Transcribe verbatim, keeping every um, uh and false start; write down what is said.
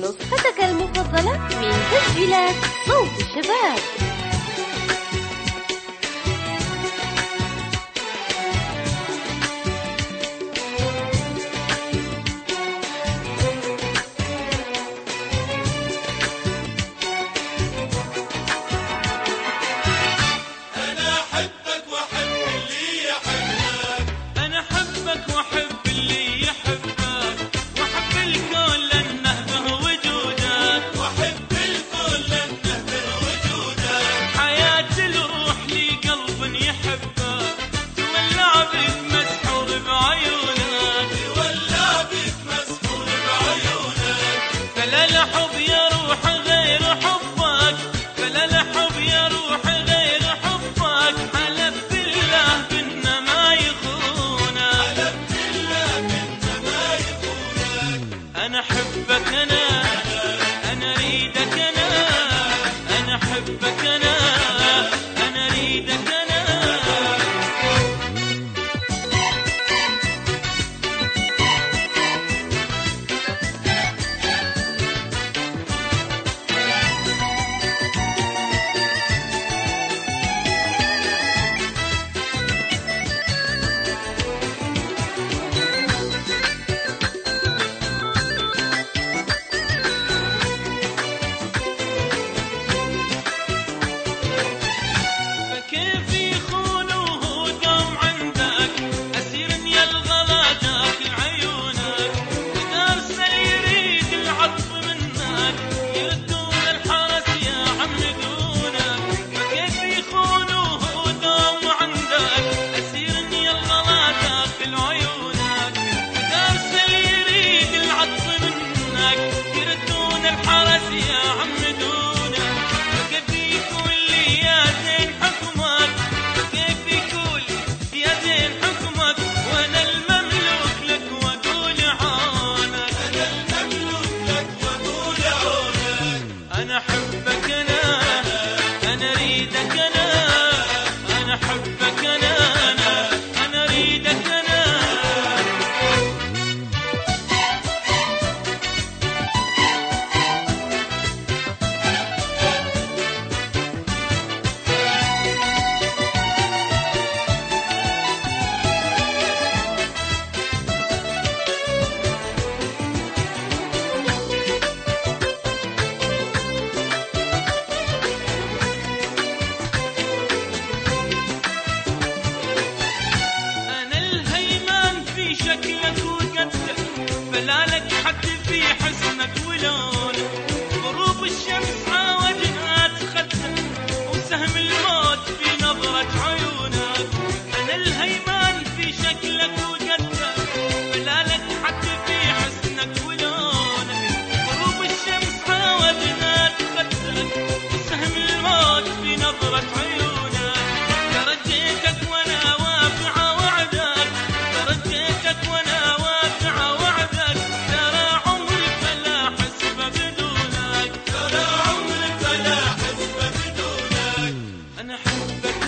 نسختك المفضلة من تسجيلات صوت الشباب. أنا أحبك أنا أنا أريدك أنا أنا أحبك أنا أنا أريدك أنا. أنا أحبك أنا أنا أريدك أنا أنا أحبك أنا أنا أنا أريدك أنا. شكلك وقدك فلالك حد في حسنك ولونك، غروب الشمس عاوجها تخدك وسهم الموت في نظرة عيونك. أنا الهيمان في شكلك وقدك فلالك حد في حسنك ولونك، غروب الشمس عاوجها تخدك وسهم الموت في نظرة عيونك. ترجيتك وانا وافعة وعدك ترجيتك وانا وافعة وعدك، ترى عمري فلا حسب بدونك ترى عمري فلا حسب بدونك. أنا أحبك